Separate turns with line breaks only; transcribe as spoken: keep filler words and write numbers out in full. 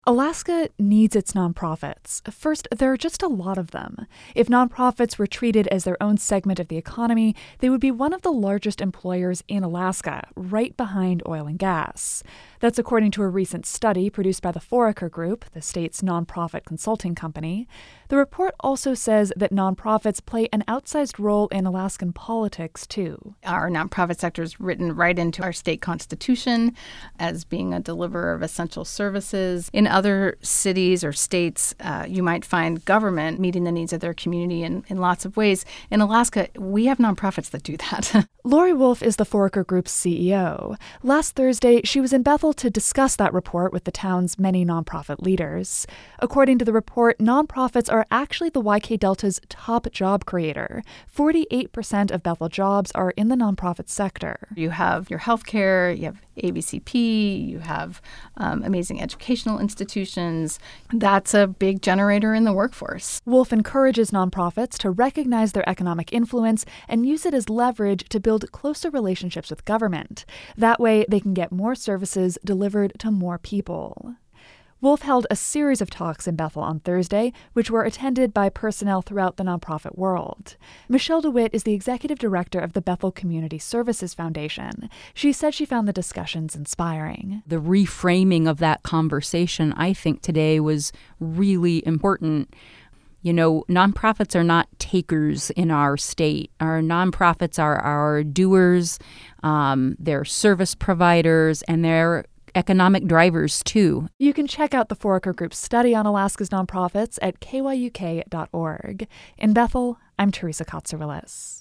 Alaska needs its nonprofits. First, there are just a lot of them. If nonprofits were treated as their own segment of the economy, they would be one of the largest employers in Alaska, right behind oil and gas. That's according to a recent study produced by the Foraker Group, the state's nonprofit consulting company. The report also says that nonprofits play an outsized role in Alaskan politics, too.
Our nonprofit sector is written right into our state constitution as being a deliverer of essential services. In other cities or states, uh, you might find government meeting the needs of their community in, in lots of ways. In Alaska, we have nonprofits that do that.
Lori Wolf is the Foraker Group's C E O. Last Thursday, she was in Bethel to discuss that report with the town's many nonprofit leaders. According to the report, nonprofits are actually the Y K Delta's top job creator. forty-eight percent of Bethel jobs are in the nonprofit sector.
You have your healthcare, you have A B C P, you have um, amazing educational institutions. That's a big generator in the workforce.
Wolf encourages nonprofits to recognize their economic influence and use it as leverage to build closer relationships with government. That way, they can get more services delivered to more people. Wolf held a series of talks in Bethel on Thursday, which were attended by personnel throughout the nonprofit world. Michelle DeWitt is the executive director of the Bethel Community Services Foundation. She said she found the discussions inspiring.
The reframing of that conversation, I think, today was really important. You know, nonprofits are not takers in our state. Our nonprofits are our doers, um, they're service providers, and they're economic drivers, too.
You can check out the Foraker Group's study on Alaska's nonprofits at K Y U K dot org. In Bethel, I'm Teresa Katsourelis.